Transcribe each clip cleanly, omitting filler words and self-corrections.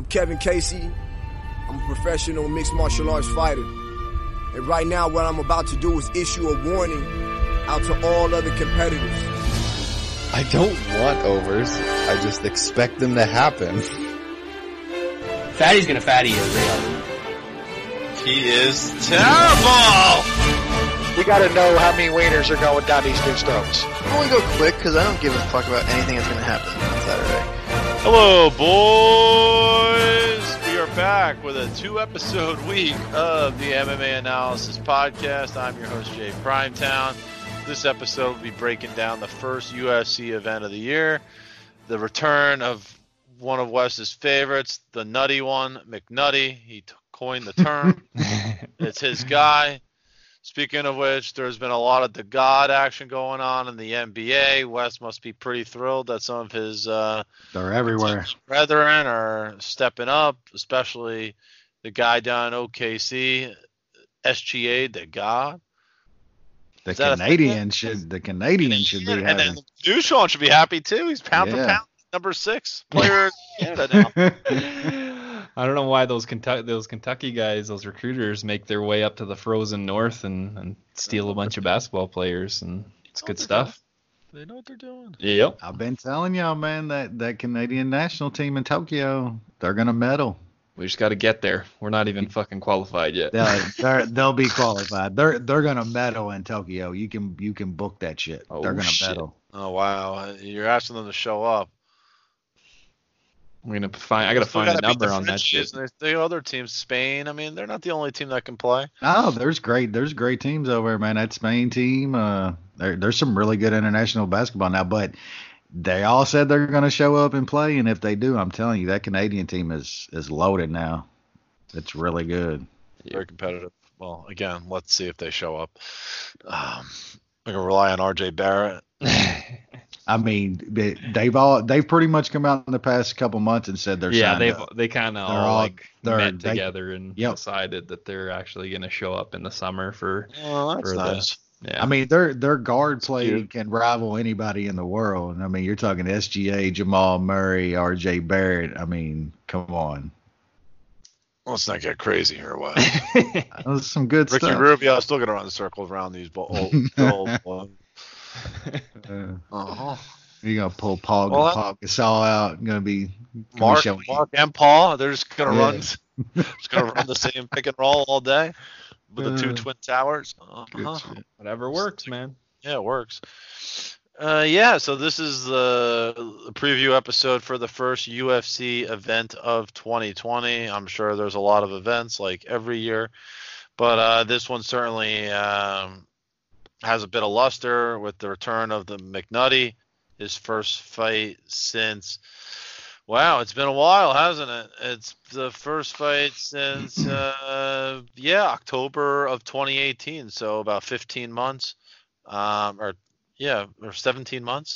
I'm Kevin Casey. I'm a professional mixed martial arts fighter. And right now what I'm about to do is issue a warning out to all other competitors. I don't want overs. I just expect them to happen. Fatty's gonna fatty you, real. He is terrible! You gotta know how many wieners are going down these dudes' throats. I want to go quick because I don't give a fuck about anything that's going to happen on Saturday. Hello, boys! We are back with a 2-episode week of the MMA Analysis Podcast. I'm your host, Jay Primetown. This episode will be breaking down the first UFC event of the year, the return of one of Wes's favorites, the nutty one, McNutty. He coined the term. It's his guy. Speaking of which, there's been a lot of the God action going on in the NBA. Wes must be pretty thrilled that some of his they're everywhere. Brethren are stepping up, especially the guy down in OKC, SGA, the God. The Canadian should be happy. And then Dushan should be happy too. He's pound for pound number 6 player in Canada now. I don't know why those Kentucky guys, those recruiters, make their way up to the frozen north and steal a bunch of basketball players, and it's good stuff. They know what they're doing. Yep. I've been telling y'all, man, that Canadian national team in Tokyo, they're gonna medal. We just got to get there. We're not even fucking qualified yet. They'll be qualified. They're gonna medal in Tokyo. You can book that shit. Oh, they're gonna shit. medal. Oh wow, you're asking them to show up. I gotta find a number on that shit. There's the other teams, Spain. I mean, they're not the only team that can play. Oh, there's great teams over there, man. That Spain team, there's some really good international basketball now, but they all said they're going to show up and play, and if they do, I'm telling you, that Canadian team is loaded now. It's really good. Very competitive. Well, again, let's see if they show up. I'm going to rely on RJ Barrett. I mean, they've pretty much come out in the past couple months and said they're signed up. They kind of all met together and decided that they're actually going to show up in the summer for. Oh, that's nice. I mean, their guard play can rival anybody in the world. I mean, you're talking SGA, Jamal Murray, RJ Barrett. I mean, come on. Let's not get crazy here. What? That's some good Ricky stuff. Rubio still going to run the circles around these old You're gonna pull Paul Gasol out. You're gonna be Mark and Paul. They're just gonna run. Just gonna run the same pick and roll all day with the 2 twin towers. Whatever works, man. Yeah, it works. So this is the preview episode for the first UFC event of 2020. I'm sure there's a lot of events like every year, but this one certainly has a bit of luster with the return of the McNutty, his first fight since, it's been a while, hasn't it? It's the first fight since, October of 2018, so about 15 months, or 17 months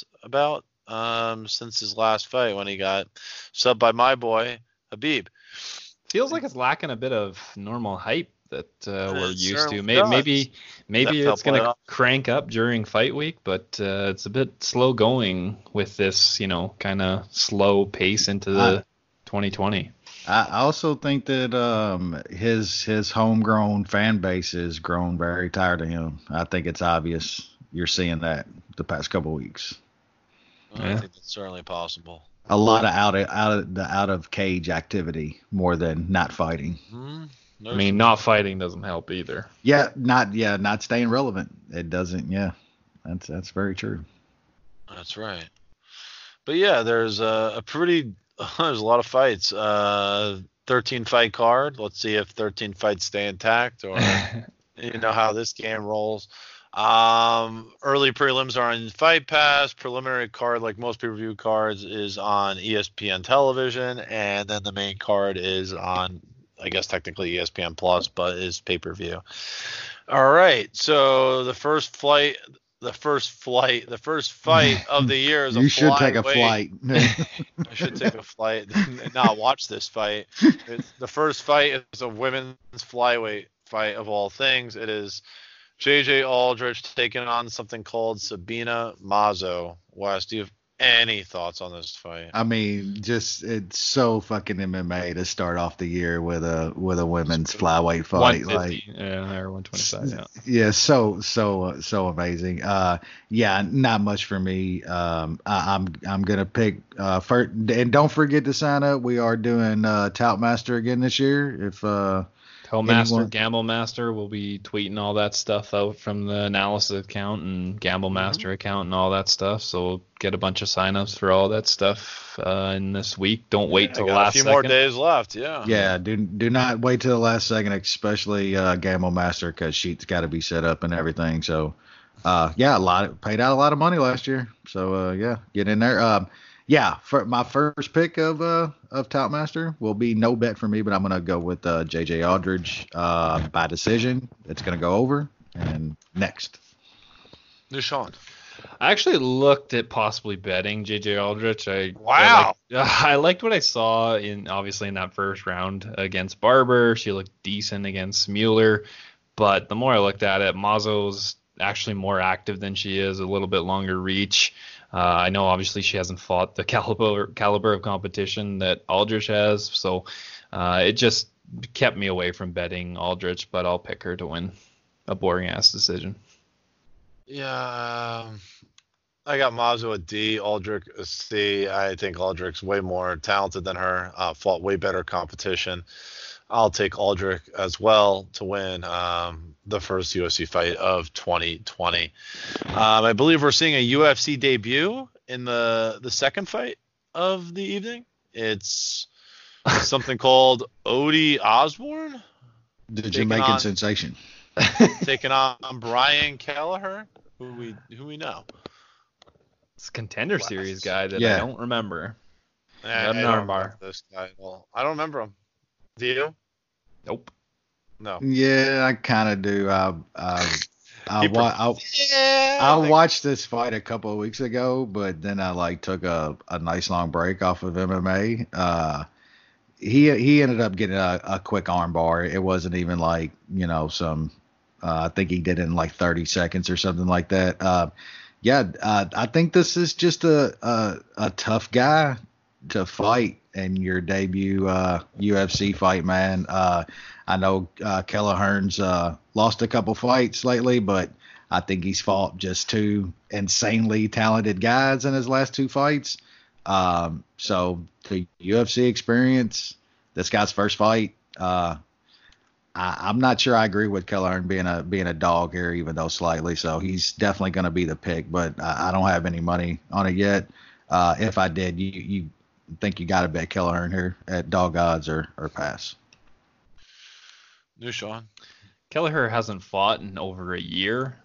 since his last fight when he got subbed by my boy, Habib. Feels like it's lacking a bit of normal hype that we're used to. Maybe it's going to crank up during fight week, but it's a bit slow going with this, kind of slow pace into the 2020. I also think that his homegrown fan base has grown very tired of him. I think it's obvious. You're seeing that the past couple of weeks. I think that's certainly possible. A lot of out of cage activity more than not fighting. Mm-hmm. I mean, not fighting doesn't help either. Not staying relevant. It doesn't. Yeah, that's very true. That's right. But yeah, there's there's a lot of fights. 13 fight card. Let's see if 13 fights stay intact, or you know how this game rolls. Early prelims are on Fight Pass. Preliminary card, like most pay-per-view cards, is on ESPN television, and then the main card is on, I guess technically ESPN Plus, but is pay-per-view. All right, so the first fight of the year is You should take a flight. I should take a flight and not watch this fight. The first fight is a women's flyweight fight of all things. It is JJ Aldrich taking on something called Sabina Mazo. Wes, do you Any thoughts on this fight? I mean, just it's so fucking MMA to start off the year with a women's flyweight fight, 150, or 125. Yeah, so amazing. Yeah, not much for me. I'm gonna pick first, and don't forget to sign up. We are doing Tout Master again this year. If Master, Gamble Master will be tweeting all that stuff out from the analysis account and Gamble Master account and all that stuff. So we'll get a bunch of signups for all that stuff in this week. Don't wait till the last second. A few more days left, yeah. Yeah, do not wait till the last second, especially Gamble Master, because sheet's got to be set up and everything. So, yeah, paid out a lot of money last year. So, yeah, get in there. Yeah, for my first pick of Tout Master will be no bet for me, but I'm gonna go with J.J. Aldridge by decision. It's gonna go over. And next, Nushan. I actually looked at possibly betting J.J. Aldridge. Wow. I liked what I saw in that first round against Barber. She looked decent against Mueller, but the more I looked at it, Mazzo's actually more active than she is, a little bit longer reach. I know obviously she hasn't fought the caliber of competition that Aldrich has, so it just kept me away from betting Aldrich, but I'll pick her to win a boring ass decision. Yeah, I got Mazzo a D, Aldrich a C. I think Aldrich's way more talented than her, fought way better competition. I'll take Aldrich as well to win the first UFC fight of 2020. I believe we're seeing a UFC debut in the second fight of the evening. It's something called Odie Osborne. The Jamaican sensation. Taking on Brian Kelleher, who we know. It's a Contender Series guy that I don't remember. I don't remember this guy. Well, I don't remember him. Do you? Nope. No. Yeah, I kind of do. I watched this fight a couple of weeks ago, but then I took a nice long break off of MMA. He ended up getting a quick arm bar. It wasn't even some. I think he did it in 30 seconds or something like that. I think this is just a tough guy to fight in your debut UFC fight, man. I know Kelleher's lost a couple fights lately, but I think he's fought just two insanely talented guys in his last two fights. So the UFC experience, this guy's first fight, I'm not sure I agree with Kelleher being a dog here, even though slightly. So he's definitely going to be the pick, but I don't have any money on it yet. If I did, you think you got to bet Kelleher here at dog odds or pass? New Sean. Kelleher hasn't fought in over a year.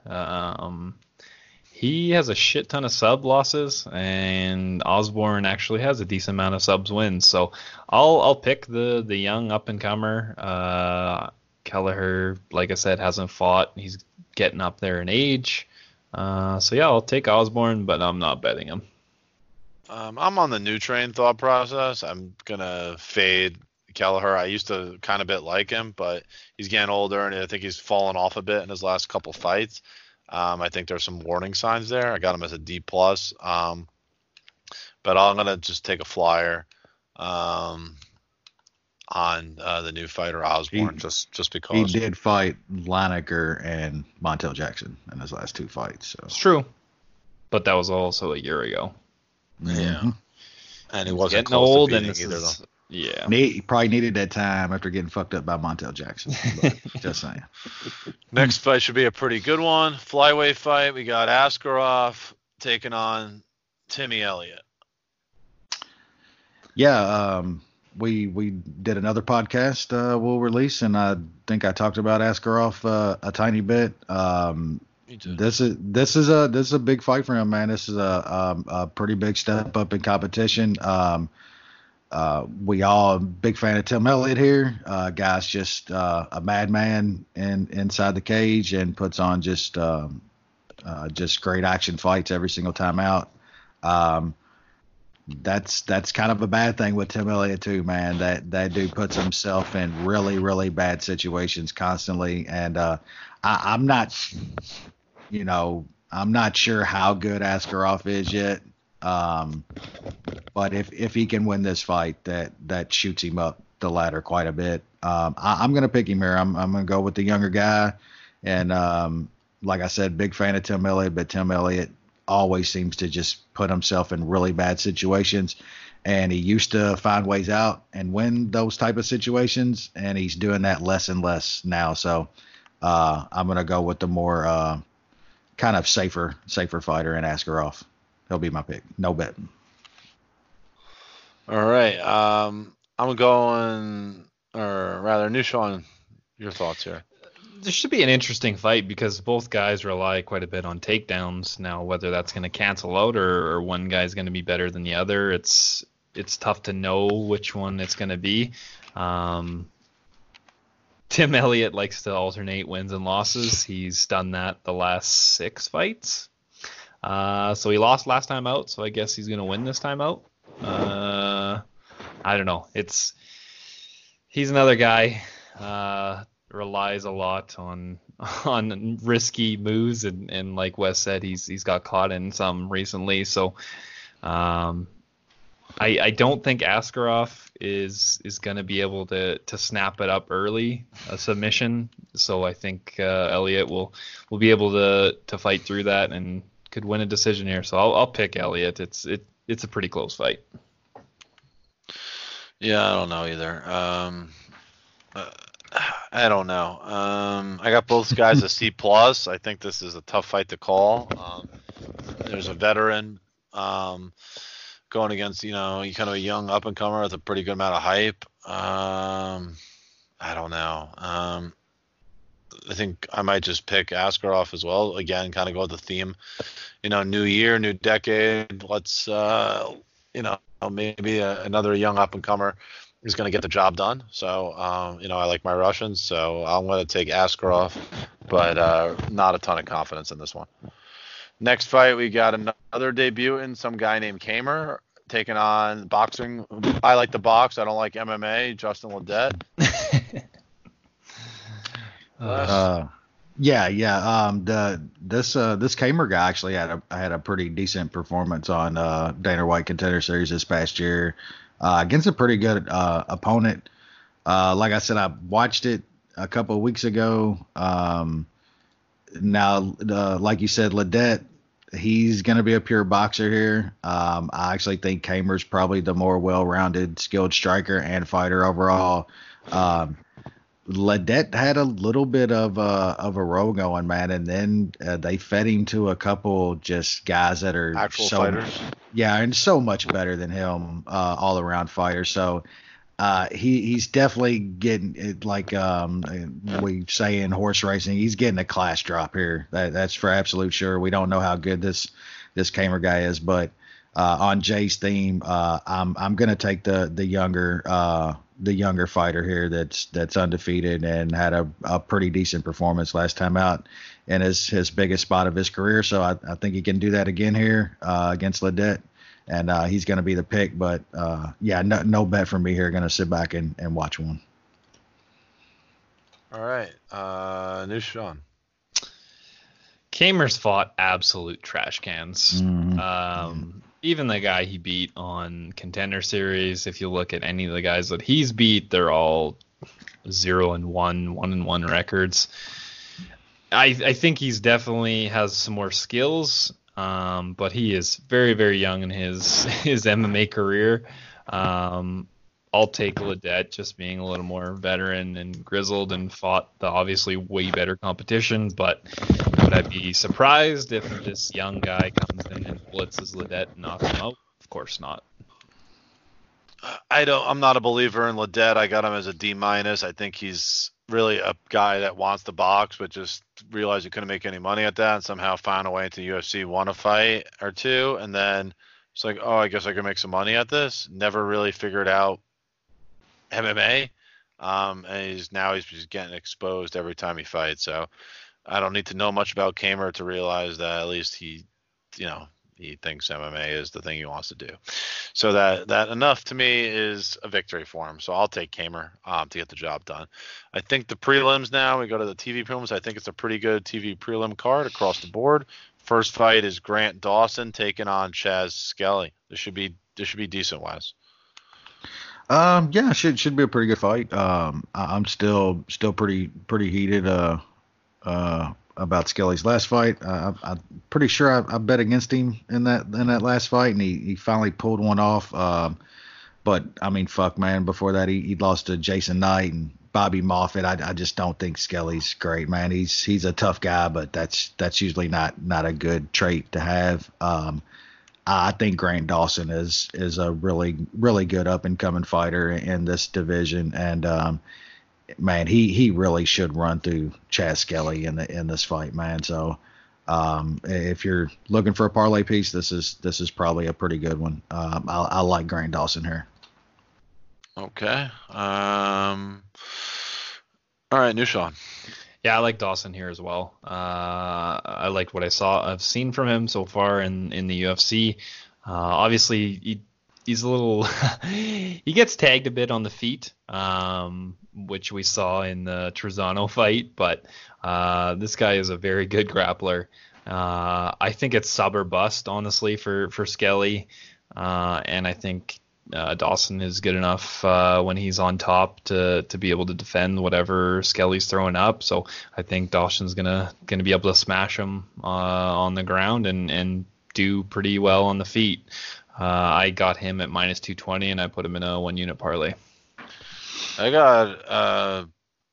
He has a shit ton of sub losses, and Osborne actually has a decent amount of subs wins. So I'll pick the young up and comer. Kelleher, like I said, hasn't fought. He's getting up there in age. So yeah, I'll take Osborne, but I'm not betting him. I'm on the new train thought process. I'm gonna fade Kelleher. I used to kind of bit like him, but he's getting older, and I think he's fallen off a bit in his last couple fights. I think there's some warning signs there. I got him as a D+. But I'm gonna just take a flyer on the new fighter Osborne, just because he did fight Lineker and Montel Jackson in his last two fights. So it's true, but that was also a year ago. Yeah, and he wasn't getting old, and either though. Yeah, he probably needed that time after getting fucked up by Montel Jackson. Just saying. Next fight should be a pretty good one. Flyweight fight. We got Askarov taking on Timmy Elliott. Yeah, we did another podcast we'll release, and I think I talked about Askarov a tiny bit. This is a big fight for him, man. This is a pretty big step up in competition. We all big fan of Tim Elliott here. Guy's just a madman inside the cage and puts on just great action fights every single time out. That's kind of a bad thing with Tim Elliott too, man. That dude puts himself in really, really bad situations constantly, and I'm not sure how good Askarov is yet. But if he can win this fight, that shoots him up the ladder quite a bit. I'm going to pick him here. I'm going to go with the younger guy. And like I said, big fan of Tim Elliott, but Tim Elliott always seems to just put himself in really bad situations. And he used to find ways out and win those type of situations, and he's doing that less and less now. So I'm going to go with the more kind of safer fighter in Askarov. He'll be my pick. No bet. All right. I'm going, or rather, Nushan, your thoughts here. This should be an interesting fight because both guys rely quite a bit on takedowns. Now, whether that's going to cancel out or one guy's going to be better than the other, it's tough to know which one it's going to be. Tim Elliott likes to alternate wins and losses. He's done that the last 6 fights. So he lost last time out, so I guess he's going to win this time out. I don't know. He's another guy. Relies a lot on risky moves, and like Wes said, he's got caught in some recently. So I don't think Askarov is going to be able to snap it up early, a submission. So I think Elliott will be able to fight through that and could win a decision here. So I'll pick Elliott. It's a pretty close fight. Yeah, I don't know either. I don't know. I got both guys a C+. I think this is a tough fight to call. There's a veteran going against, kind of a young up-and-comer with a pretty good amount of hype. I don't know. I think I might just pick Askarov as well. Again, kind of go with the theme. New year, new decade. Let's, maybe another young up-and-comer is going to get the job done. So, I like my Russians, so I'm going to take Askarov, but not a ton of confidence in this one. Next fight, we got another debutant, some guy named Kamer, taking on boxing. I like the box. I don't like MMA. Justin Ledet. This Kamer guy actually had a pretty decent performance on Dana White Contender Series this past year. Against a pretty good opponent. Like I said, I watched it a couple of weeks ago. Now, like you said, Ledet, he's going to be a pure boxer here. I actually think Kamer's probably the more well-rounded, skilled striker and fighter overall. Ledet had a little bit of a row going, man, and then they fed him to a couple just guys that are actual fighters. Yeah, and so much better than him, all around fighter. So he's definitely getting, like we say in horse racing, he's getting a class drop here. That's for absolute sure. We don't know how good this Kamer guy is, but on Jay's theme, I'm gonna take the younger fighter here that's undefeated and had a pretty decent performance last time out in his biggest spot of his career. So I think he can do that again here against Ledet, and he's going to be the pick. But no bet for me here. Going to sit back and watch one. All right, Nushan. Kamer's fought absolute trash cans. Mm-hmm. Even the guy he beat on Contender Series, if you look at any of the guys that he's beat, they're all 0-1, 1-1 records. I think he's definitely has some more skills, but he is very, very young in his MMA career. I'll take Ledet, just being a little more veteran and grizzled and fought the obviously way better competition. But would I be surprised if this young guy comes in and blitzes Ledet and knocks him out? Of course not. I'm not a believer in Ledet. I got him as a D-. I think he's really a guy that wants to box, but just realized he couldn't make any money at that and somehow found a way into UFC, won a fight or two, and then it's like, oh, I guess I can make some money at this. Never really figured out MMA, and he's just getting exposed every time he fights. So I don't need to know much about Kamer to realize that at least he thinks MMA is the thing he wants to do. So that enough to me is a victory for him. So I'll take Kamer to get the job done. I think the prelims now, we go to the TV prelims. I think it's a pretty good TV prelim card across the board. First fight is Grant Dawson taking on Chaz Skelly. This should be decent, Wes. Yeah, should be a pretty good fight. I'm still pretty heated about Skelly's last fight. I'm pretty sure I bet against him in that last fight, and he finally pulled one off. But I mean, fuck, man. Before that, he lost to Jason Knight and Bobby Moffett. I just don't think Skelly's great, man. He's a tough guy, but that's usually not a good trait to have. I think Grant Dawson is a really good up and coming fighter in this division, and man, he really should run through Chaz Skelly in this fight, man. So if you're looking for a parlay piece, this is probably a pretty good one. I like Grant Dawson here. Okay. All right, Nushan. Yeah, I like Dawson here as well. I liked what I've seen from him so far in the UFC. Obviously, he's a little he gets tagged a bit on the feet, which we saw in the Trezano fight, but this guy is a very good grappler. I think it's sub or bust, honestly, for Skelly, and I think Dawson is good enough when he's on top to be able to defend whatever Skelly's throwing up. So I think Dawson's gonna be able to smash him on the ground and do pretty well on the feet. I got him at minus 220, and I put him in a 1-unit parlay. I got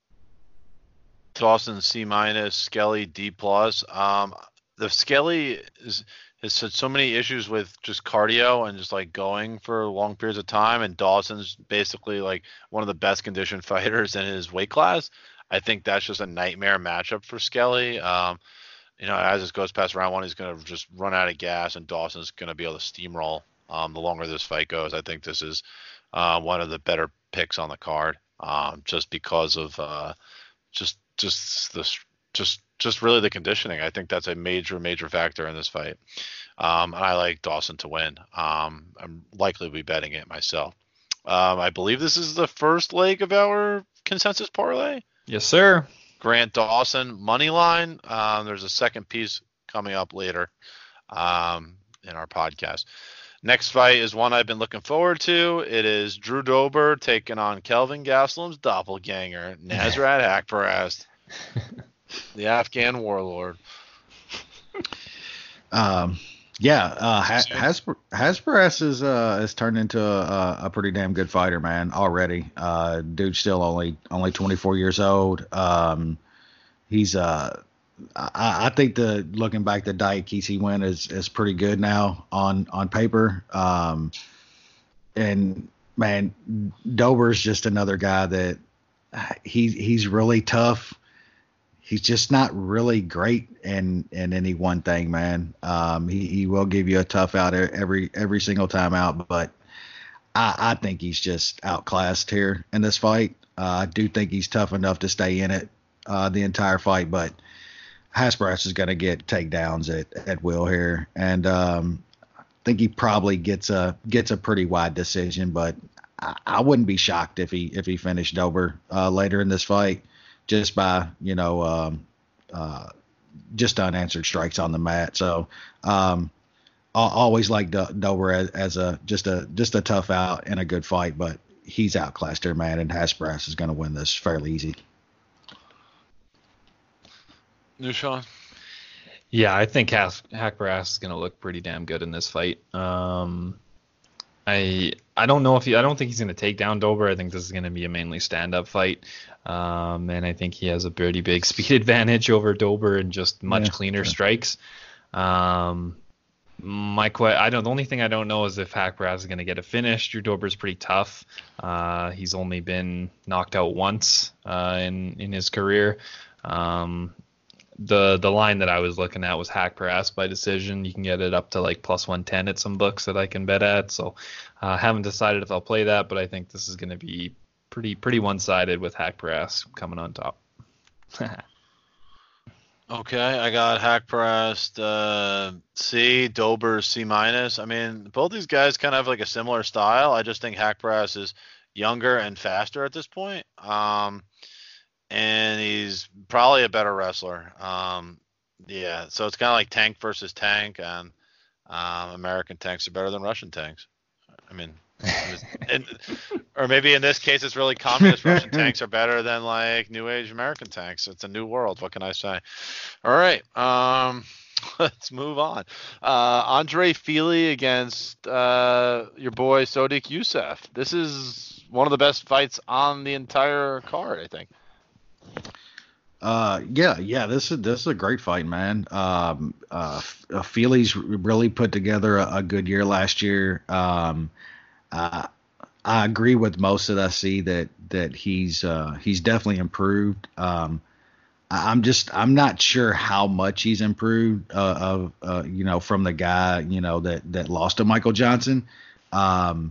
Dawson C minus, Skelly D plus. The Skelly has had so many issues with just cardio and just like going for long periods of time, and Dawson's basically like one of the best conditioned fighters in his weight class. I think that's just a nightmare matchup for Skelly. As this goes past round one, he's going to just run out of gas, and Dawson's going to be able to steamroll the longer this fight goes. I think this is one of the better picks on the card, just because of just really the conditioning. I think that's a major factor in this fight. And I like Dawson to win. I'm likely to be betting it myself. I believe this is the first leg of our consensus parlay. Yes, sir. Grant Dawson money line. There's a second piece coming up later in our podcast. Next fight is one I've been looking forward to. It is Drew Dober taking on Kelvin Gastelum's doppelganger, Nasrat Haqparast, the Afghan warlord. Haqparast has turned into a pretty damn good fighter, man, already. Dude's still only 24 years old. He's I think looking back, the Daiki's he win is pretty good now on paper. And man, Dober's just another guy that he's really tough. He's just not really great in any one thing, man. He will give you a tough out every single time out, but I think he's just outclassed here in this fight. I do think he's tough enough to stay in it the entire fight, but Haqparast is going to get takedowns at will here, and I think he probably gets a pretty wide decision, but I wouldn't be shocked if he finished Dober later in this fight, just by just unanswered strikes on the mat. So I always like Dober as just a tough out and a good fight, but he's outclassed here, man, and Haqparast is going to win this fairly easy. Nushan? Yeah, I think Haqparast is going to look pretty damn good in this fight. I don't think he's going to take down Dober. I think this is going to be a mainly stand-up fight. And I think he has a pretty big speed advantage over Dober and just much cleaner strikes. The only thing I don't know is if Haqparast is going to get a finish. Drew Dober's pretty tough. He's only been knocked out once in his career. The line that I was looking at was Haqparast by decision. You can get it up to like plus 110 at some books that I can bet at. So haven't decided if I'll play that, but I think this is going to be pretty one-sided with Haqparast coming on top. Okay, I got Haqparast C, Dober C minus. I mean, both these guys kind of have like a similar style. I just think Haqparast is younger and faster at this point. And he's probably a better wrestler. Yeah, so it's kind of like tank versus tank, and American tanks are better than Russian tanks. I mean, or maybe in this case, it's really communist Russian tanks are better than like New Age American tanks. It's a new world. What can I say? All right, let's move on. Andre Fili against your boy Sodiq Yusuff. This is one of the best fights on the entire card, I think. Yeah, this is a great fight, man. Fili's really put together a good year last year. I agree with most of that. I see that he's definitely improved. I'm not sure how much he's improved, from the guy, that lost to Michael Johnson. I'm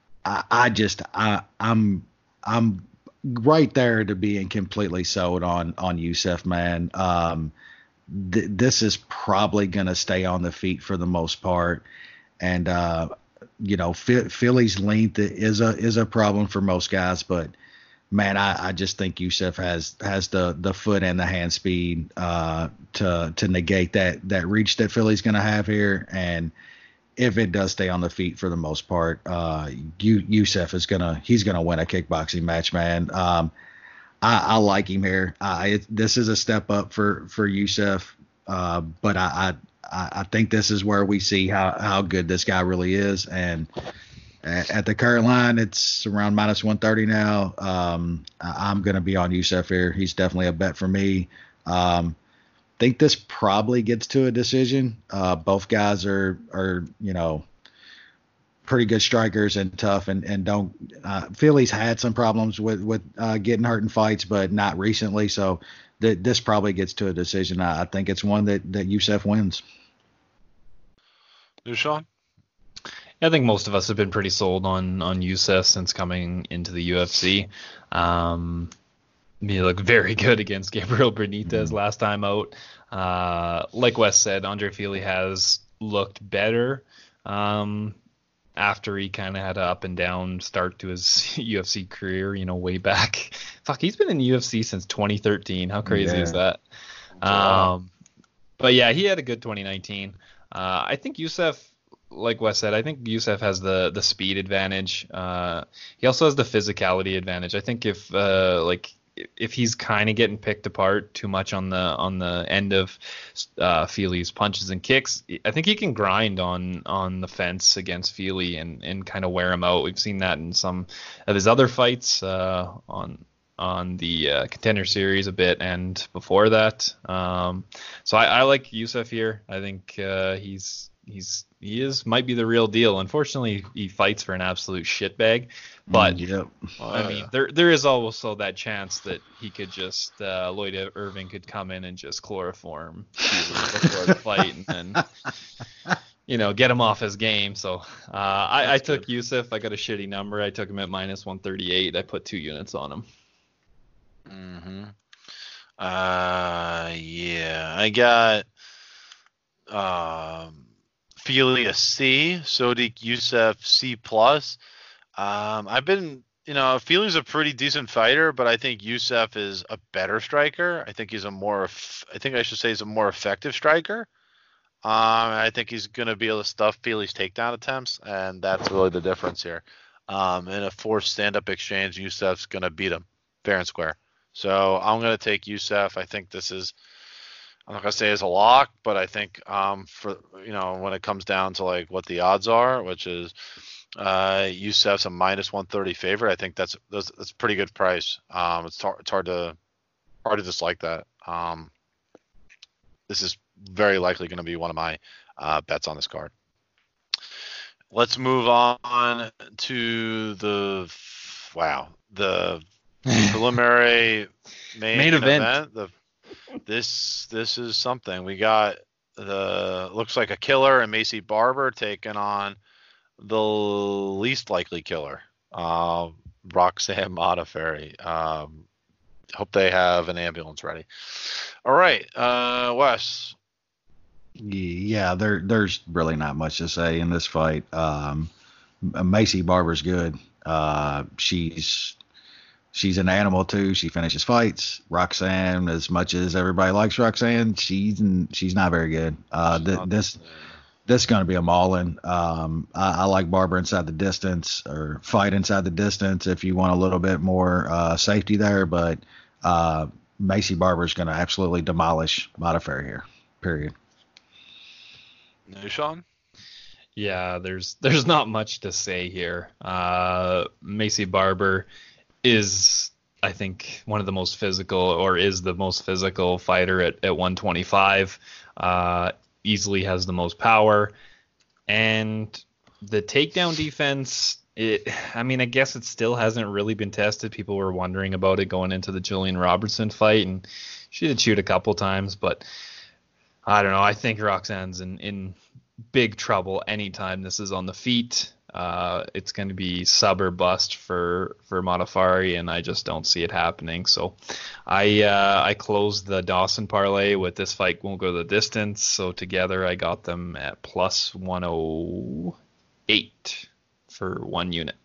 right there to being completely sold on Yusuff, man. This is probably going to stay on the feet for the most part. And, Fili's length is a problem for most guys, but man, I just think Yusuff has the foot and the hand speed, to negate that reach that Fili's going to have here. And if it does stay on the feet for the most part, Yusuff he's gonna win a kickboxing match, man. I like him here. This is a step up for Yusuff, but I think this is where we see how good this guy really is. And at the current line, it's around -130 now. I'm gonna be on Yusuff here. He's definitely a bet for me. Think this probably gets to a decision. Both guys are pretty good strikers and tough, and don't Fili's had some problems with getting hurt in fights, but not recently. So this probably gets to a decision. I think it's one that Yusuff wins. Dushan? I think most of us have been pretty sold on Yusuff since coming into the UFC. He looked very good against Gabriel Benitez last time out. Like Wes said, Andre Fili has looked better after he kind of had an up and down start to his UFC career, way back. Fuck, he's been in the UFC since 2013. How crazy is that? But yeah, he had a good 2019. I think Yusuff, like Wes said, I think Yusuff has the speed advantage. He also has the physicality advantage. I think if he's kind of getting picked apart too much on the end of Fili's punches and kicks, I think he can grind on the fence against Fili and kind of wear him out. We've seen that in some of his other fights on the Contender Series a bit and before that. So I like Yusuff here. I think he might be the real deal. Unfortunately, he fights for an absolute shitbag. But I mean, there is also that chance that he could just Lloyd Irving could come in and just chloroform before the fight and then get him off his game. So I took Yusuff. I got a shitty number. I took him at -138. I put 2 units on him. Mm-hmm. Yeah, I got Fili a C, Sodiq Yusuff C+. I've been, Fili's a pretty decent fighter, but I think Yusuff is a better striker. I think he's a more effective striker. I think he's going to be able to stuff Fili's takedown attempts, and that's really the difference here. In a forced stand-up exchange, Yusuff's going to beat him fair and square. So I'm going to take Yusuff. I think this is, I'm not going to say it's a lock, but I think when it comes down to like what the odds are, which is Yusuff's a -130 favorite, I think that's a pretty good price. It's hard to dislike that. This is very likely going to be one of my bets on this card. Let's move on to the preliminary main event. This is something. We got looks like a killer and Macy Barber taking on the least likely killer, Roxanne Modafferi. Hope they have an ambulance ready. All right, Wes. Yeah, there's really not much to say in this fight. Macy Barber's good. She's she's an animal too. She finishes fights. Roxanne, as much as everybody likes Roxanne, she's not very good. This is going to be a mauling. I like Barber inside the distance, or fight inside the distance if you want a little bit more safety there. But Maycee Barber is going to absolutely demolish Modafferi here. Period. Sean? Yeah, there's not much to say here. Maycee Barber is, I think, one of the most physical, or is the most physical fighter at 125. Easily has the most power. And the takedown defense, I guess it still hasn't really been tested. People were wondering about it going into the Julian Robertson fight, and she did shoot a couple times, but I don't know. I think Roxanne's in big trouble anytime this is on the feet. It's going to be sub or bust for Modafferi, and I just don't see it happening. So I closed the Dawson parlay with this fight won't go the distance. So together I got them at plus 108 for 1 unit.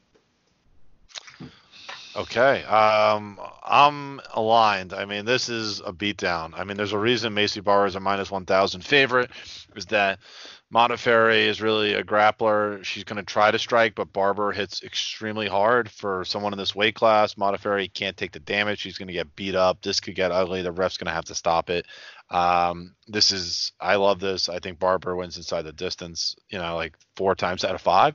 Okay. I'm aligned. This is a beatdown. There's a reason Maycee Barber is a minus 1,000 favorite, is that Modafferi is really a grappler. She's going to try to strike, but Barber hits extremely hard for someone in this weight class. Modafferi can't take the damage. She's going to get beat up. This could get ugly. The ref's going to have to stop it. I love this. I think Barber wins inside the distance, like 4 times out of 5.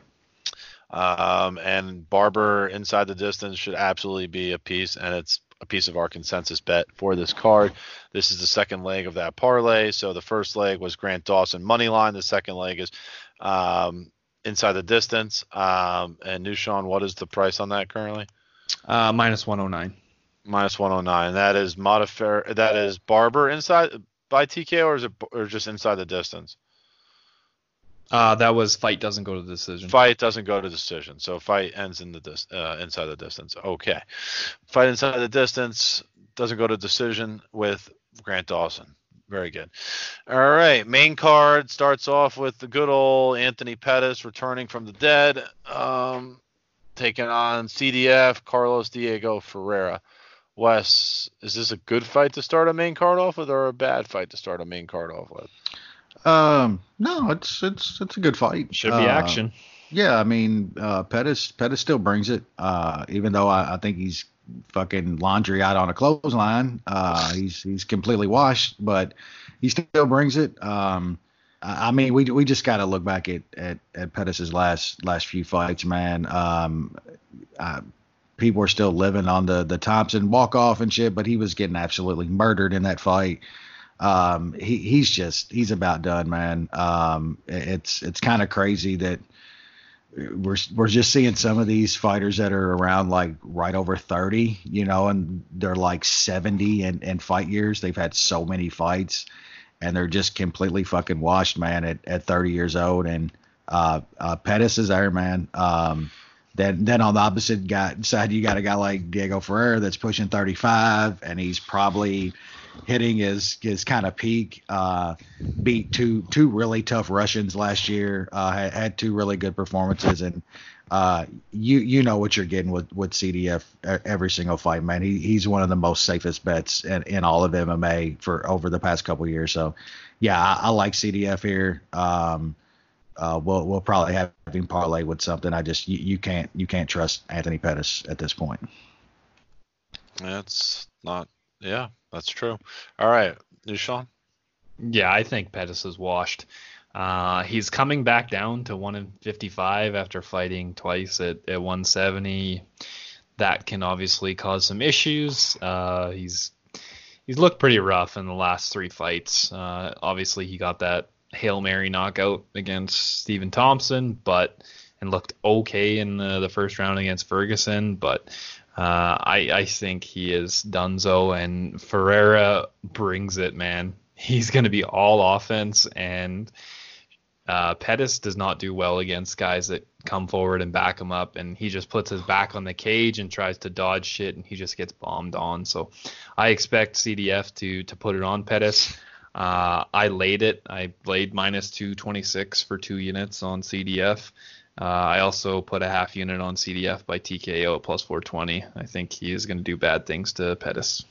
And Barber inside the distance should absolutely be a piece, and it's a piece of our consensus bet for this card. This is the second leg of that parlay. So the first leg was Grant Dawson money line. The second leg is inside the distance. And Nushan, what is the price on that currently? Minus 109. Minus 109. That is Modafferi. That is Barber inside by TKO, or is it just inside the distance? That was fight doesn't go to decision. Fight doesn't go to decision. So fight ends in the inside the distance. Okay. Fight inside the distance doesn't go to decision with Grant Dawson. Very good. All right. Main card starts off with the good old Anthony Pettis returning from the dead, taking on CDF Carlos Diego Ferreira. Wes, is this a good fight to start a main card off with, or a bad fight to start a main card off with? No, it's a good fight. Should be action. Yeah, Pettis still brings it. Even though I think he's fucking laundry out on a clothesline. He's completely washed, but he still brings it. We just got to look back at Pettis' last few fights, man. People are still living on the Thompson walk off and shit, but he was getting absolutely murdered in that fight. He's about done, man. It's kind of crazy that we're just seeing some of these fighters that are around like right over 30, and they're like 70 in fight years. They've had so many fights, and they're just completely fucking washed, man, at 30 years old. And Pettis is there, man. Then on the opposite side, you got a guy like Diego Ferreira that's pushing 35, and he's probably hitting his kind of peak. Beat two really tough Russians last year. Had 2 really good performances, and you know what you're getting with CDF every single fight, man. He's one of the most safest bets in all of MMA for over the past couple of years. So yeah, I like CDF here. We'll probably have him parlay with something. You can't trust Anthony Pettis at this point. That's true. All right, Nushan? Yeah, I think Pettis is washed. He's coming back down to 155 after fighting twice at 170. That can obviously cause some issues. He's looked pretty rough in the last 3 fights. Obviously, he got that Hail Mary knockout against Stephen Thompson, and looked okay in the first round against Ferguson, but I think he is donezo, and Ferreira brings it, man. He's going to be all offense, and Pettis does not do well against guys that come forward and back him up, and he just puts his back on the cage and tries to dodge shit, and he just gets bombed on. So I expect CDF to put it on Pettis. I laid it. I laid minus 226 for 2 units on CDF. I also put a half unit on CDF by TKO at plus 420. I think he is going to do bad things to Pettis.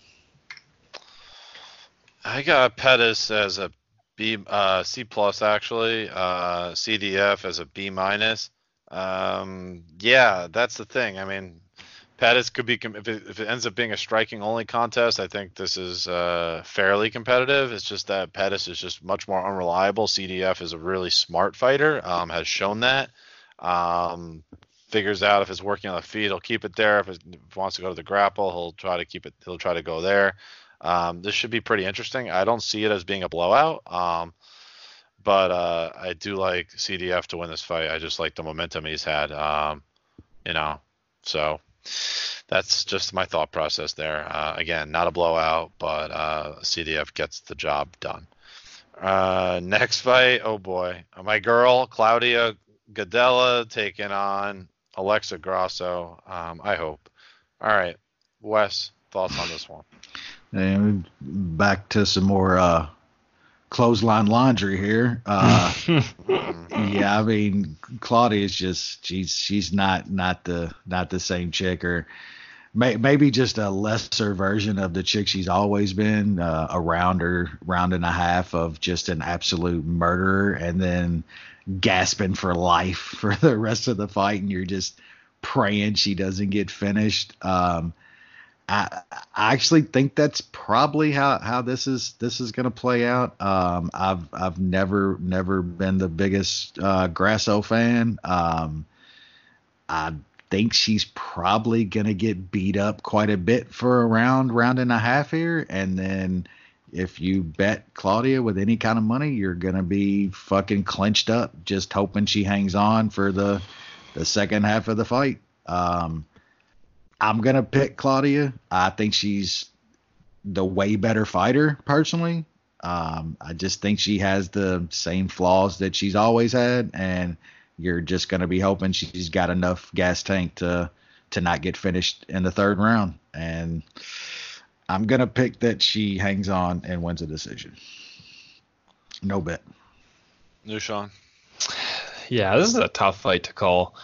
I got Pettis as a C plus actually. CDF as a B minus. Yeah, that's the thing. I mean, Pettis could be if it ends up being a striking only contest. I think this is fairly competitive. It's just that Pettis is just much more unreliable. CDF is a really smart fighter. Has shown that. Figures out if it's working on the feet, he'll keep it there. If it wants to go to the grapple, he'll try to keep it. He'll try to go there. This should be pretty interesting. I don't see it as being a blowout. But I do like CDF to win this fight. I just like the momentum he's had. So that's just my thought process there. Again, not a blowout, but CDF gets the job done. Next fight, oh boy, my girl Claudia Gadelha taking on Alexa Grasso. I hope. All right, Wes, thoughts on this one? And back to some more clothesline laundry here. Yeah, I mean, Claudia's just she's not the same chick, or maybe just a lesser version of the chick she's always been. A round and a half of just an absolute murderer, and then gasping for life for the rest of the fight, and you're just praying she doesn't get finished. I actually think that's probably how this is going to play out. I've never been the biggest Grasso fan. I think she's probably going to get beat up quite a bit for a round and a half here, and then if you bet Claudia with any kind of money, you're going to be fucking clenched up, just hoping she hangs on for the second half of the fight. I'm going to pick Claudia. I think she's the way better fighter, personally. I just think she has the same flaws that she's always had, and you're just going to be hoping she's got enough gas tank to not get finished in the third round. And I'm going to pick that she hangs on and wins a decision. No bet. New Sean. Yeah, this is a tough fight to call.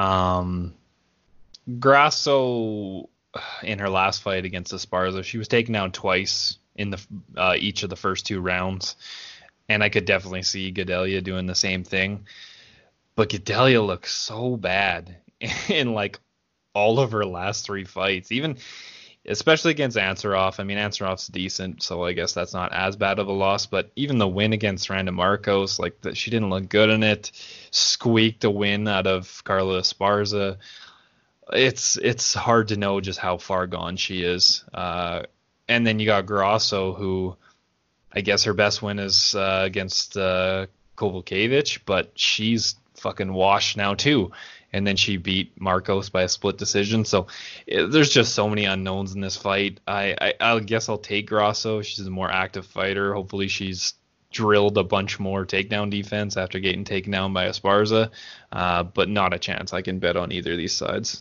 Grasso, in her last fight against Esparza, she was taken down twice in the each of the first two rounds, and I could definitely see Gadelha doing the same thing. But Gadelha looks so bad in like all of her last three fights, even especially against Ansaroff. I mean, Ansaroff's decent, so I guess that's not as bad of a loss. But even the win against Randa Marcos, like she didn't look good in it. Squeaked a win out of Carla Esparza. It's hard to know just how far gone she is. And then you got Grasso, who I guess her best win is against Kovalevich, but she's fucking washed now too. And then she beat Marcos by a split decision. So there's just so many unknowns in this fight. I guess I'll take Grasso. She's a more active fighter. Hopefully she's drilled a bunch more takedown defense after getting taken down by Esparza. But not a chance I can bet on either of these sides.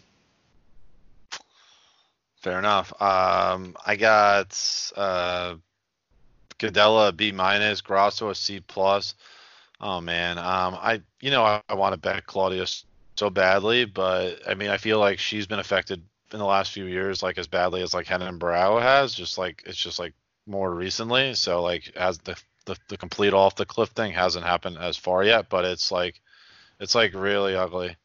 Fair enough. I got Gadelha B minus, Grasso a C plus. Oh man, I want to bet Claudia so badly, but I mean I feel like she's been affected in the last few years like as badly as like Renan Barão has. It's just like more recently. So like as the complete off the cliff thing hasn't happened as far yet, but it's like really ugly.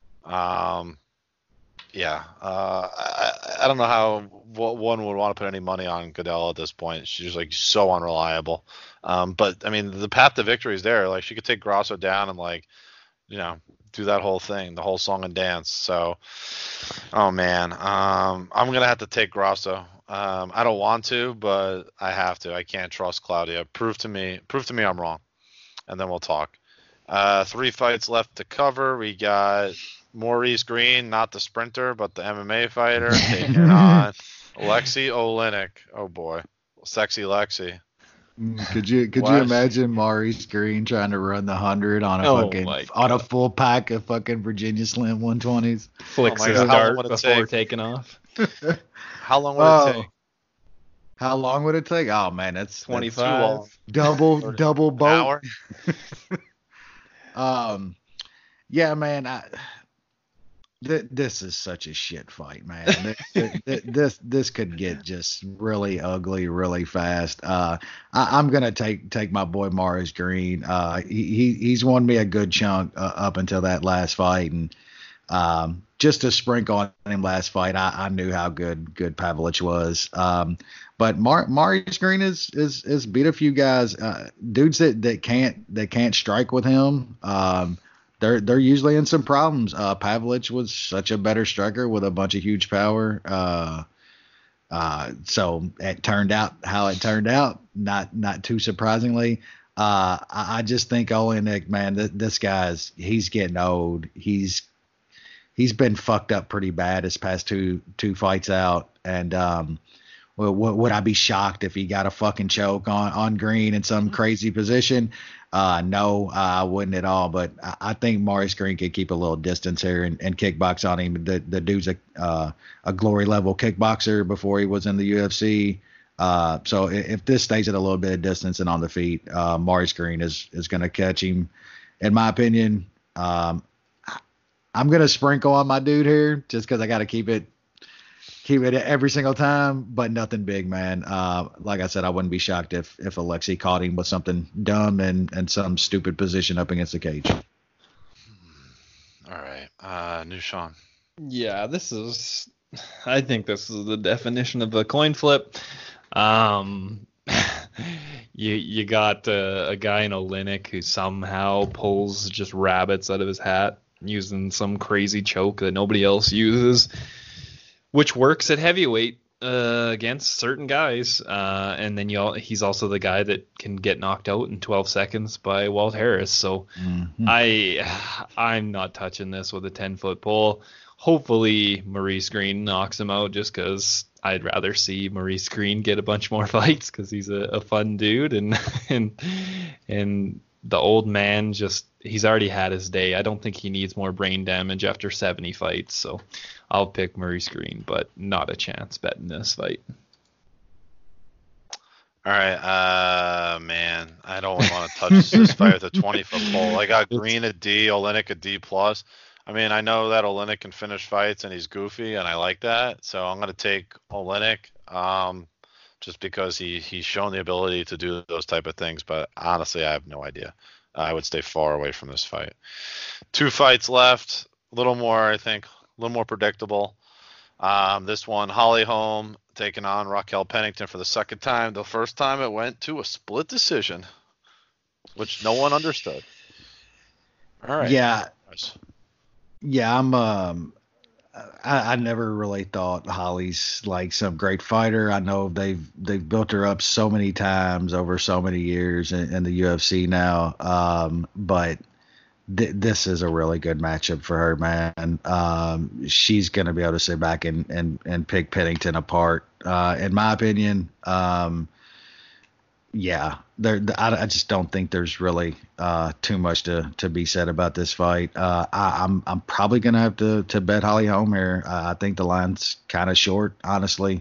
Yeah, I don't know how one would want to put any money on Gadelha at this point. She's just like so unreliable. But I mean, the path to victory is there. Like she could take Grasso down and like, do that whole thing, the whole song and dance. So, oh man, I'm gonna have to take Grasso. I don't want to, but I have to. I can't trust Claudia. Prove to me I'm wrong, and then we'll talk. 3 fights left to cover. We got Maurice Green, not the sprinter, but the MMA fighter, taking on Alexei Oleinik. Oh boy, sexy Lexi. Could you imagine Maurice Green trying to run the 100 on a full pack of fucking Virginia Slim 120s? Flicks his dart before taking off. How long would it take? How long would it take? Oh man, that's 25. Double boat. Hour. Yeah, man. This is such a shit fight, man. This could get just really ugly really fast. I'm gonna take my boy Maurice Green. He's won me a good chunk up until that last fight, and just to sprinkle on him last fight, I knew how good Pavlich was. But Maurice Green is beat a few guys, dudes that can't strike with him. They're usually in some problems. Pavlich was such a better striker with a bunch of huge power. So it turned out how it turned out. Not too surprisingly. I just think Oleinik, man, this guy's he's getting old. He's been fucked up pretty bad his past two fights out. And would I be shocked if he got a fucking choke on Green in some crazy position? No, I wouldn't at all. But I think Maurice Green could keep a little distance here and kickbox on him. The dude's a glory level kickboxer before he was in the UFC. So if this stays at a little bit of distance and on the feet, Maurice Green is going to catch him. In my opinion, I'm going to sprinkle on my dude here just because I got to keep it every single time, but nothing big, man. Like I said, I wouldn't be shocked if Alexei caught him with something dumb and some stupid position up against the cage. All right. Nushan. Yeah, I think this is the definition of a coin flip. You got a guy in Oleinik who somehow pulls just rabbits out of his hat using some crazy choke that nobody else uses, which works at heavyweight against certain guys. And then he's also the guy that can get knocked out in 12 seconds by Walt Harris. So I'm not touching this with a 10-foot pole. Hopefully Maurice Green knocks him out just because I'd rather see Maurice Green get a bunch more fights because he's a fun dude. And the old man he's already had his day. I don't think he needs more brain damage after 70 fights. So I'll pick Maurice Green, but not a chance betting this fight. All right, man. I don't want to touch this fight with a 20-foot pole. I got Green a D, Oleinik a D+. I mean, I know that Oleinik can finish fights and he's goofy, and I like that. So I'm going to take Oleinik just because he's shown the ability to do those type of things. But honestly, I have no idea. I would stay far away from this fight. 2 fights left. A little more, I think. A little more predictable. This one, Holly Holm taking on Raquel Pennington for the second time. The first time it went to a split decision, which no one understood. All right. Yeah. I never really thought Holly's like some great fighter. I know they've built her up so many times over so many years in the UFC now. But this is a really good matchup for her, man. She's going to be able to sit back and pick Pennington apart. In my opinion, I just don't think there's really too much to be said about this fight. I'm probably going to have to bet Holly Holm here. I think the line's kind of short, honestly.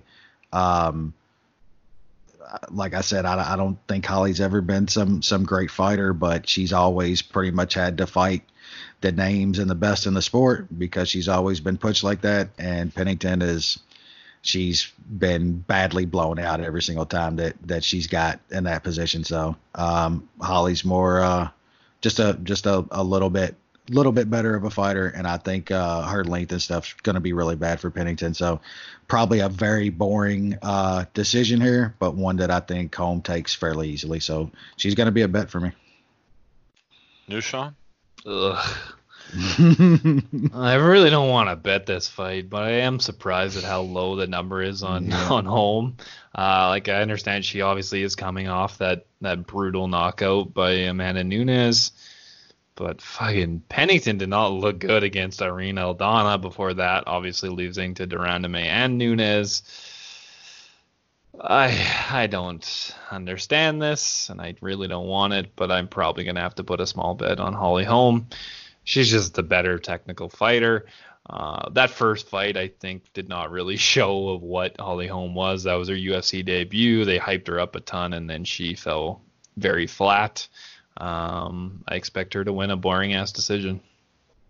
Like I said, I don't think Holly's ever been some great fighter, but she's always pretty much had to fight the names and the best in the sport because she's always been pushed like that. And Pennington she's been badly blown out every single time that she's got in that position. So Holly's more just a little bit better of a fighter, and I think her length and stuff's going to be really bad for Pennington. So probably a very boring decision here, but one that I think Holm takes fairly easily. So she's going to be a bet for me. Nushan? Ugh. I really don't want to bet this fight, but I am surprised at how low the number is on Holm. Like, I understand she obviously is coming off that brutal knockout by Amanda Nunes, but fucking Pennington did not look good against Irene Aldana before that, obviously losing to de Randamie and Nunes. I don't understand this, and I really don't want it, but I'm probably going to have to put a small bet on Holly Holm. She's just the better technical fighter. That first fight, I think, did not really show of what Holly Holm was. That was her UFC debut. They hyped her up a ton, and then she fell very flat. I expect her to win a boring-ass decision.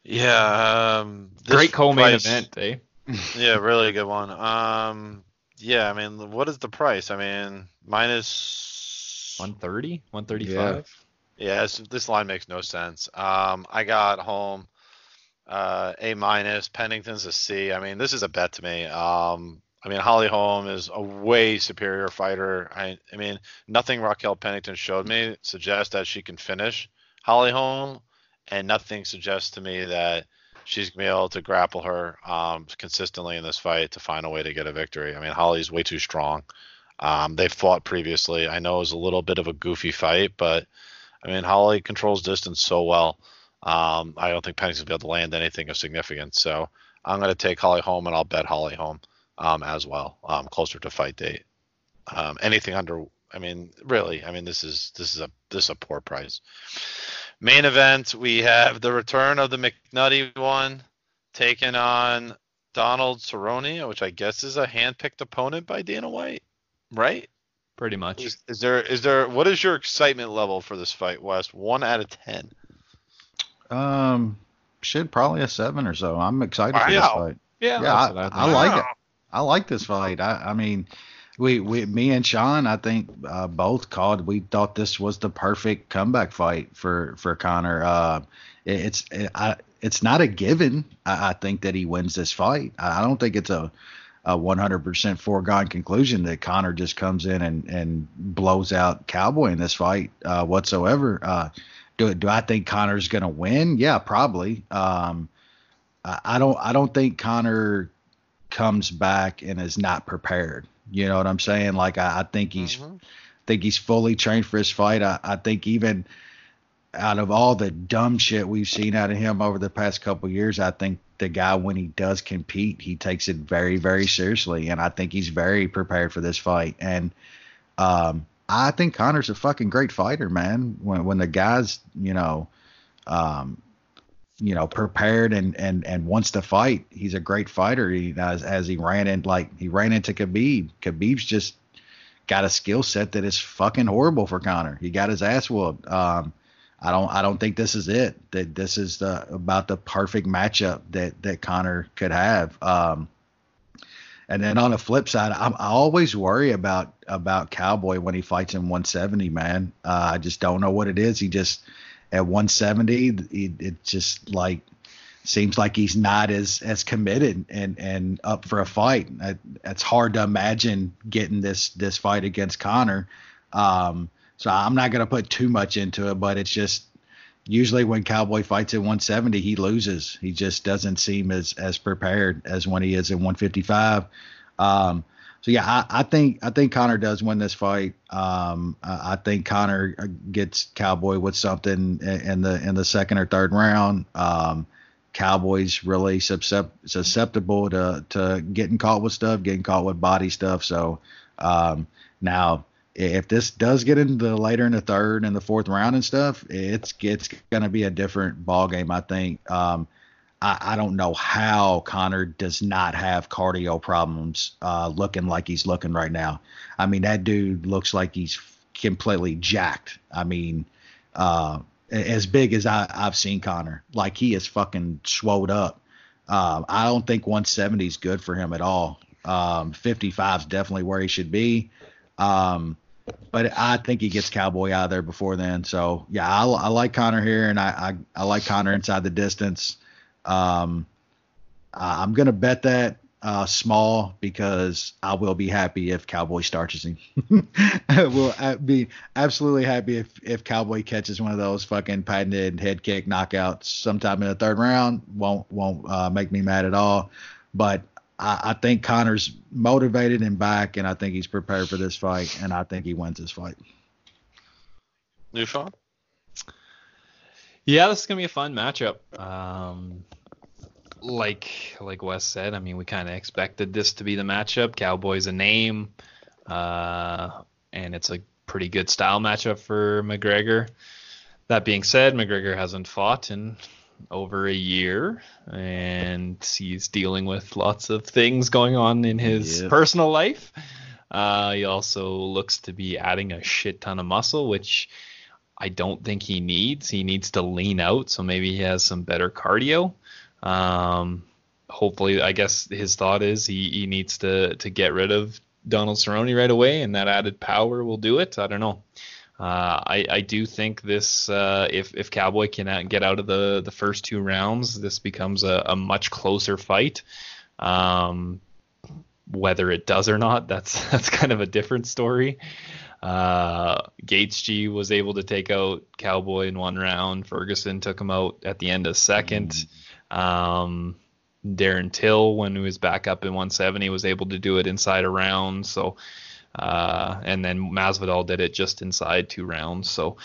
Yeah. Great co-main event, eh? Yeah, really good one. Yeah, I mean, what is the price? I mean, minus 130, 135. Yeah, this line makes no sense. I got home A minus. Pennington's a C. I mean, this is a bet to me. I mean, Holly Holm is a way superior fighter. I mean, nothing Raquel Pennington showed me suggests that she can finish Holly Holm, and nothing suggests to me that she's going to be able to grapple her consistently in this fight to find a way to get a victory. I mean, Holly's way too strong. They've fought previously. I know it was a little bit of a goofy fight, but, I mean, Holly controls distance so well. I don't think Pennington's going to be able to land anything of significance. So I'm going to take Holly Holm, and I'll bet Holly Holm as well, closer to fight date. Anything under, I mean, really, I mean, this is a poor price. Main event, we have the return of the McNutty one, taking on Donald Cerrone, which I guess is a hand-picked opponent by Dana White, right? Pretty much. Is there? What is your excitement level for this fight, Wes? 1 out of 10. Should probably a 7 or so. I'm excited for this fight. Yeah, I like it. I like this fight. I mean, me and Sean, I think both called. We thought this was the perfect comeback fight for Conor. It's not a given. I think that he wins this fight. I don't think it's a 100% foregone conclusion that Conor just comes in and blows out Cowboy in this fight whatsoever. Do I think Conor's gonna win? Yeah, probably. I don't think Conor comes back and is not prepared. You know what I'm saying? Like I think he's fully trained for his fight. I think even out of all the dumb shit we've seen out of him over the past couple of years, I think the guy, when he does compete, he takes it very, very seriously, and I think he's very prepared for this fight. And I think Conor's a fucking great fighter, man. When the guy's prepared and wants to fight, he's a great fighter. As he ran into Khabib. Khabib's just got a skill set that is fucking horrible for Conor. He got his ass whooped. I don't think this is it. That this is about the perfect matchup that Conor could have. And then on the flip side, I always worry about Cowboy when he fights in 170, man. I just don't know what it is. He just at 170, it just like seems like he's not as committed and up for a fight. It's hard to imagine getting this fight against Conor. So I'm not going to put too much into it, but it's just usually when Cowboy fights at 170, he loses. He just doesn't seem as prepared as when he is at 155. So yeah, I think Conor does win this fight. I think Conor gets Cowboy with something in the second or third round. Cowboy's really susceptible to getting caught with stuff, getting caught with body stuff. So now, if this does get into later in the third and the fourth round and stuff, it's going to be a different ball game, I think. I don't know how Conor does not have cardio problems looking like he's looking right now. I mean, that dude looks like he's completely jacked. I mean, as big as I've seen Conor. Like, he is fucking swolled up. I don't think 170 is good for him at all. 55 is definitely where he should be. But I think he gets Cowboy out of there before then. So, yeah, I like Conor here, and I like Conor inside the distance. I'm going to bet that small because I will be happy if Cowboy starches him. I will be absolutely happy if Cowboy catches one of those fucking patented head kick knockouts sometime in the third round. Won't make me mad at all. But I think Conor's motivated and back, and I think he's prepared for this fight, and I think he wins this fight. You, Sean? Yeah, this is gonna be a fun matchup. Like Wes said, I mean, we kind of expected this to be the matchup. Cowboy's a name, and it's a pretty good style matchup for McGregor. That being said, McGregor hasn't fought in over a year, and he's dealing with lots of things going on in his personal life. He also looks to be adding a shit ton of muscle, which I don't think he needs. He needs to lean out, so maybe he has some better cardio. Hopefully, I guess his thought is he needs to get rid of Donald Cerrone right away, and that added power will do it. I don't know. I do think this, if Cowboy can get out of the first 2 rounds, this becomes a much closer fight. Whether it does or not, that's kind of a different story. Gaethje was able to take out Cowboy in 1 round. Ferguson took him out at the end of second. Darren Till, when he was back up in 170, was able to do it inside a round. So, and then Masvidal did it just inside 2 rounds. So,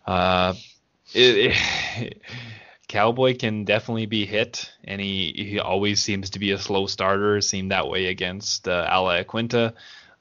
Cowboy can definitely be hit, and he always seems to be a slow starter. Seemed that way against Al Iaquinta.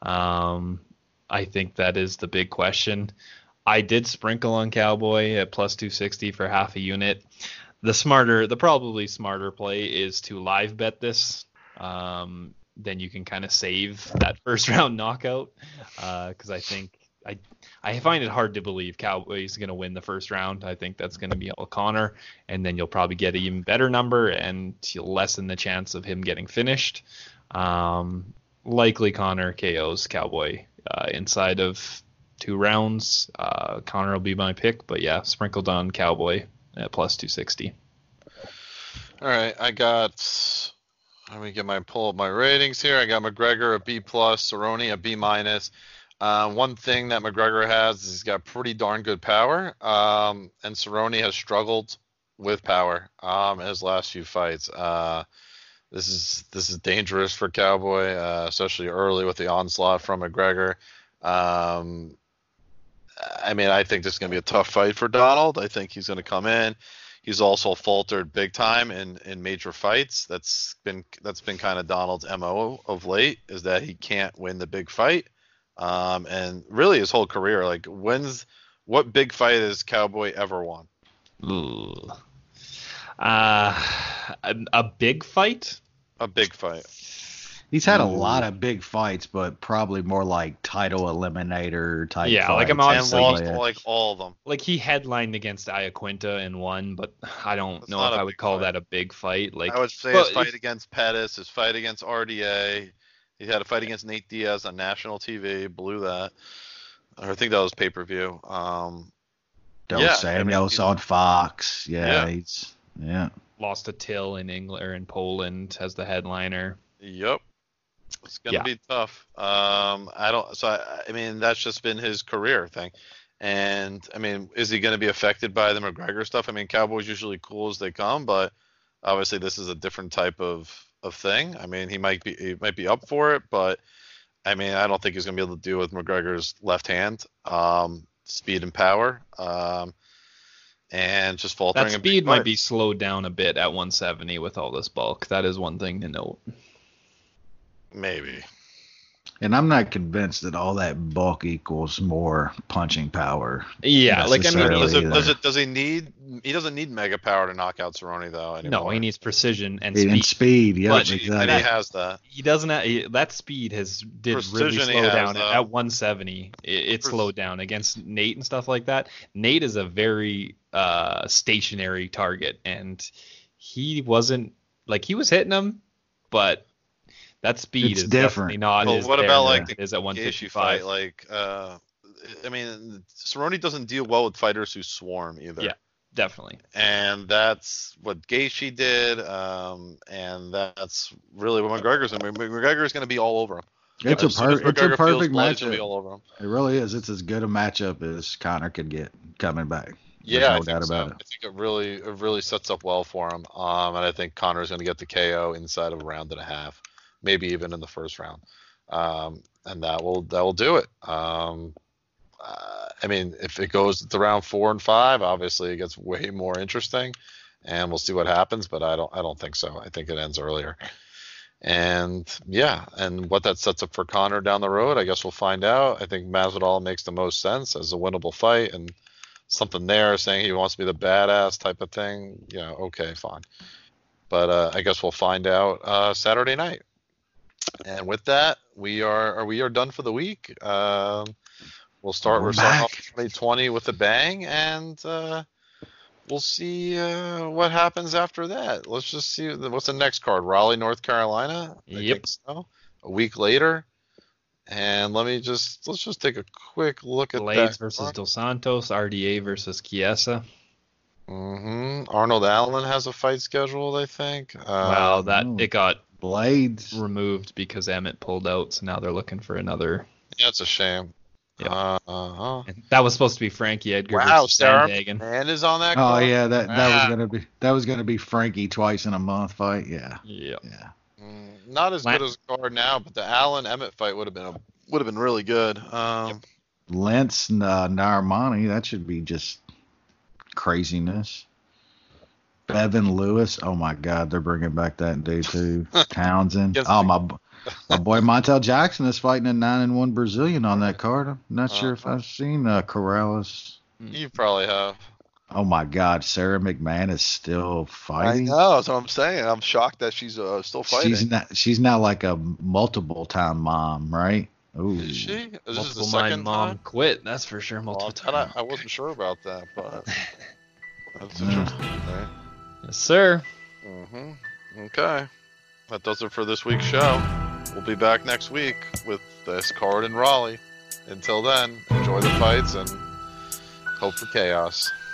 I think that is the big question. I did sprinkle on Cowboy at plus 260 for half a unit. The probably smarter play is to live bet this. Then you can kind of save that first round knockout. Because I think I find it hard to believe Cowboy's going to win the first round. I think that's going to be all Conor, and then you'll probably get an even better number, and you'll lessen the chance of him getting finished. Likely Conor KOs Cowboy inside of 2 rounds. Conor will be my pick, but yeah, sprinkled on Cowboy at plus 260. All right, let me pull up my ratings here. I got McGregor a B+, Cerrone a B-. One thing that McGregor has is he's got pretty darn good power, and Cerrone has struggled with power in his last few fights. This is dangerous for Cowboy, especially early with the onslaught from McGregor. I think this is going to be a tough fight for Donald. I think he's going to come in. He's also faltered big time in major fights. That's been kind of Donald's MO of late, is that he can't win the big fight. And really his whole career, what big fight has Cowboy ever won? Ooh. A big fight? A big fight. He's had a lot of big fights, but probably more like title eliminator type. Yeah, fights. I'm honestly lost all of them. He headlined against Iaquinta and won, but I don't know if I would call that a big fight. I would say his fight against Pettis, his fight against RDA. He had a fight against Nate Diaz on national TV, blew that. I think that was pay-per-view. Dos Anjos on Fox. He's lost to Till in England or in Poland as the headliner. Yep. It's gonna be tough. That's just been his career thing. And is he gonna be affected by the McGregor stuff? Cowboys usually cool as they come, but obviously this is a different type of thing. He might be up for it, but I don't think he's gonna be able to deal with McGregor's left hand, speed and power, and just faltering. That speed might be slowed down a bit at 170 with all this bulk. That is one thing to note. Maybe. And I'm not convinced that all that bulk equals more punching power. Yeah, does he need? He doesn't need mega power to knock out Cerrone though. Anymore. No, he needs precision and speed. Yeah, exactly. And he has that. He doesn't. That speed did really slow down at 170. It slowed down against Nate and stuff like that. Nate is a very stationary target, and he wasn't he was hitting him, but that speed is different. Definitely not. Well, what about it is at 155? Fight? Cerrone doesn't deal well with fighters who swarm either. Yeah, definitely. And that's what Gaethje did, and that's really what McGregor's. McGregor's going to be all over him. It's a perfect matchup. Be all over him. It really is. It's as good a matchup as Conor could get coming back. Yeah, no doubt about it. I think it really sets up well for him. And I think Conor's going to get the KO inside of a round and a half. Maybe even in the first round, and that will do it. If it goes to round 4 and 5, obviously it gets way more interesting, and we'll see what happens. But I don't think so. I think it ends earlier, and what that sets up for Conor down the road, I guess we'll find out. I think Masvidal makes the most sense as a winnable fight, and something there saying he wants to be the badass type of thing. Okay, fine. But I guess we'll find out Saturday night. And with that, we are done for the week. We'll start. We're starting off 2020 with a bang, and we'll see what happens after that. Let's just see what's the next card. Raleigh, North Carolina. Yep. So. A week later, and let's just take a quick look at Blades that. versus Dos Santos, RDA versus Chiesa. Arnold Allen has a fight scheduled, I think. It got Blades removed because Emmett pulled out, so now they're looking for another. Yeah, it's a shame. Yeah. That was supposed to be Frankie Edgar. Wow, versus Sarah Sandhagen. Man is on that. Oh card? yeah, that was gonna be Frankie twice in a month fight. Yeah. Not as good as a card now, but the Allen Emmett fight would have been really good. Lentz Narimani, that should be just craziness. Bevan Lewis, oh my God, they're bringing back that dude too. Townsend, my boy Montel Jackson is fighting a 9-1 Brazilian on that card. I'm not sure if I've seen Corrales. You probably have. Oh my God, Sarah McMahon is still fighting. I know, that's what I'm saying. I'm shocked that she's still fighting. She's not like a multiple-time mom, right? Ooh. Is she? Is this the Multiple second mom time? quit. That's for sure. Multiple time. I wasn't sure about that, but that's interesting. Right? Yes, sir. Okay. That does it for this week's show. We'll be back next week with this card in Raleigh. Until then, enjoy the fights and hope for chaos.